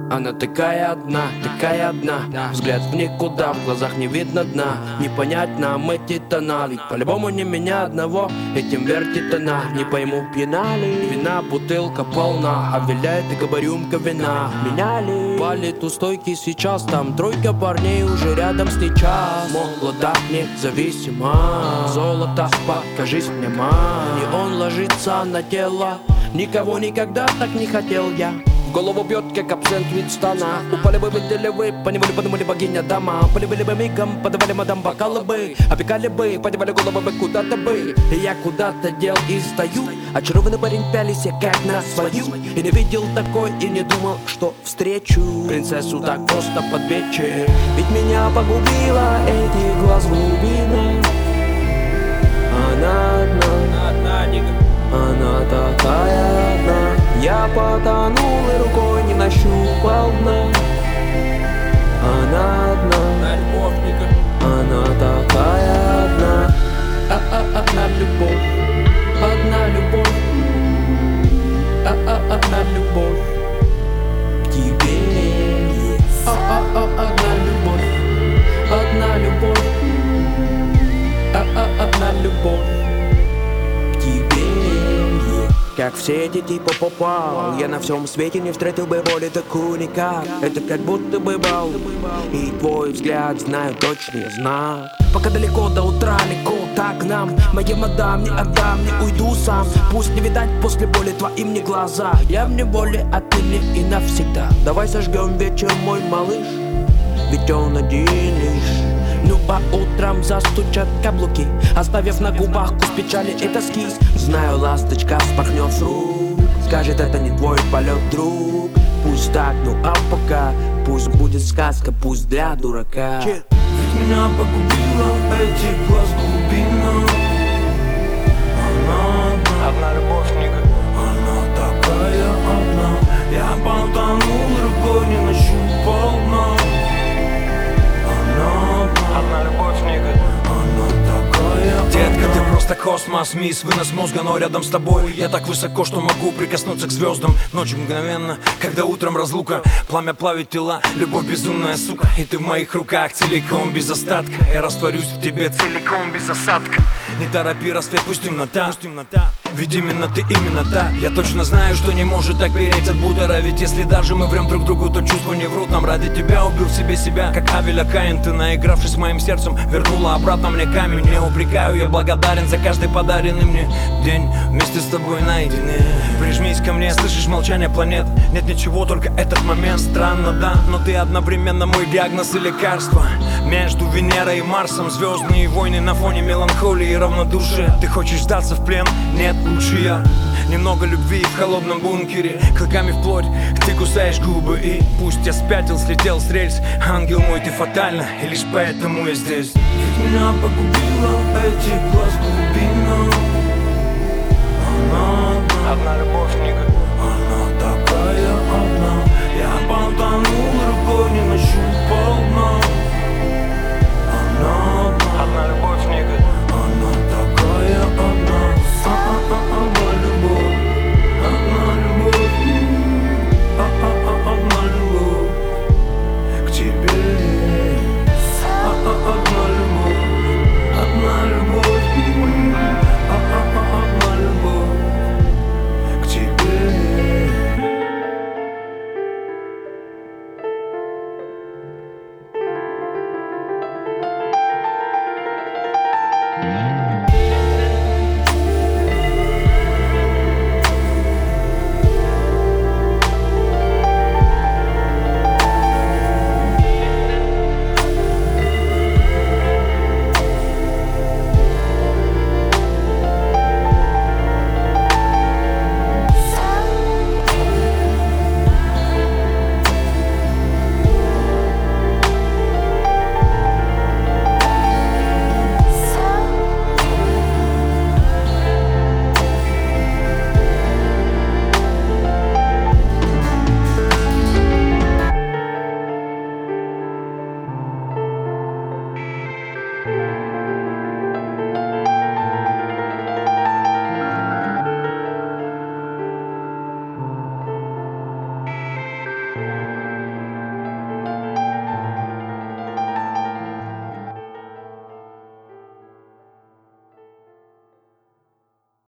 Она такая одна, взгляд в никуда, в глазах не видно дна. Не понять нам эти тона, ведь по-любому не меня одного этим вертит она. Не пойму, пьяна ли, вина бутылка полна, а виляет и рюмка вина. Меня ли палит у стойки сейчас, там тройка парней уже рядом с ней час. Молода, независима, золото, покажись мне, ма. И он ложится на тело, никого никогда так не хотел я. В голову бьет, как абсент вид стана. Упали бы, видели вы, поневоле подумали богиня дома. Полюбили бы мигом, подавали мадам бокалы бы. Опекали бы, подевали головы бы куда-то бы. И я куда-то дел и стою. Очарованный парень пялись я как на свою. И не видел такой, и не думал, что встречу принцессу так просто под вечер. Ведь меня погубила эти глаз глубина. Она одна, она такая одна. Я потонул и рукой не нащупал дна. Она одна, она такая одна. Одна любовь, одна любовь, одна любовь к тебе. Одна любовь, одна любовь, одна любовь к тебе. Как в сети типа попал, я на всем свете не встретил бы боли такую никак. Это как будто бы бал, и твой взгляд знаю точный знак. Пока далеко до утра, легко так нам. Моей мадам не отдам, не уйду сам. Пусть не видать после боли твоим не глаза. Я в неволе отныне и навсегда. Давай сожгем вечер, мой малыш, ведь он один лишь. Ну а утром застучат каблуки, оставив на губах вкус печали и тоски. Знаю, ласточка вспорхнет с рук, скажет, это не твой полет, друг. Пусть так, ну а пока пусть будет сказка, пусть для дурака. Ведь меня погубила эти глаз глубина. Она одна любовь, книга. Она такая одна. Я потонул, рукой не нащупал дна. Одна любовь, книга. Она такая. Детка, ты просто космос, мисс, вынос мозга, но рядом с тобой я так высоко, что могу прикоснуться к звездам. Ночью мгновенно, когда утром разлука, пламя плавит тела, любовь безумная, сука. И ты в моих руках целиком, без остатка. Я растворюсь в тебе целиком, без осадка. Не торопи рассвет, пусть темнота. Ведь именно ты, именно та. Я точно знаю, что не может так переть от бутера. Ведь если даже мы врем друг другу, то чувства не врут нам. Ради тебя убил себе себя, как Авеля Каин. Ты, наигравшись моим сердцем, вернула обратно мне камень. Не упрекаю, я благодарен за каждый подаренный мне день вместе с тобой наедине. Прижмись ко мне, слышишь молчание планет. Нет ничего, только этот момент. Странно, да, но ты одновременно мой диагноз и лекарство. Между Венерой и Марсом звездные войны на фоне меланхолии и равнодушия. Ты хочешь сдаться в плен? Нет, лучше я. Немного любви в холодном бункере, клыками вплоть, ты кусаешь губы. И пусть я спятил, слетел с рельс, ангел мой, ты фатально, и лишь поэтому я здесь. Ведь меня погубила эти глаз глубина.